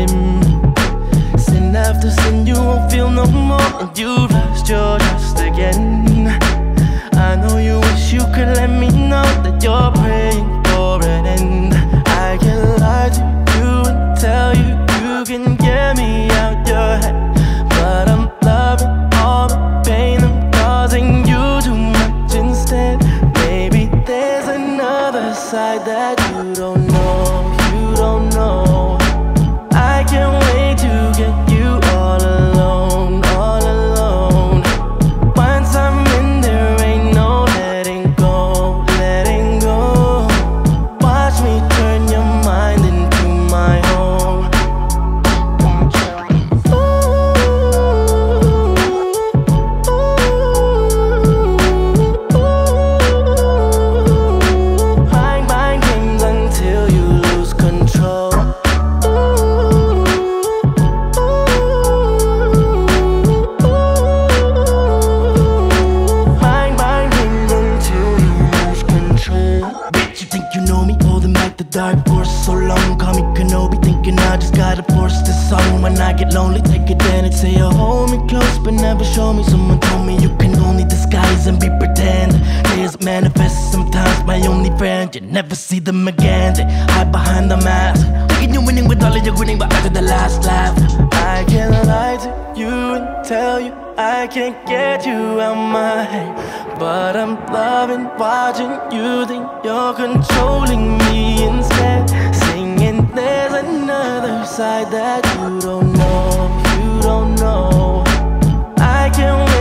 him. Sin after sin, you won't feel no more, and you lost your trust again. I know you wish you could let me know that you're praying for an end. I can lie to you and tell you you can get me out your head, but I'm loving all the pain I'm causing you too much instead. Maybe there's another side that you don't know, you don't know. I can't wait to get you all alone, all alone. Once I'm in, there ain't no letting go, letting go. Watch me turn your mind into my home. Mind, mind games until you lose control. Bitch, you think you know me? Holding back the dark force so long. Call me Kenobi, thinking I just gotta force this song. When I get lonely, take advantage. Say you hold me close, but never show me. Someone told me you can only disguise and be pretend. Tears manifest sometimes, my only friend. You never see them again. They hide behind the mask, thinking you're winning with all of your winning, but after the last laugh. I can't lie to you and tell you I can't get you out my head, but I'm loving watching you think you're controlling me instead. Singing there's another side that you don't know, you don't know. I can't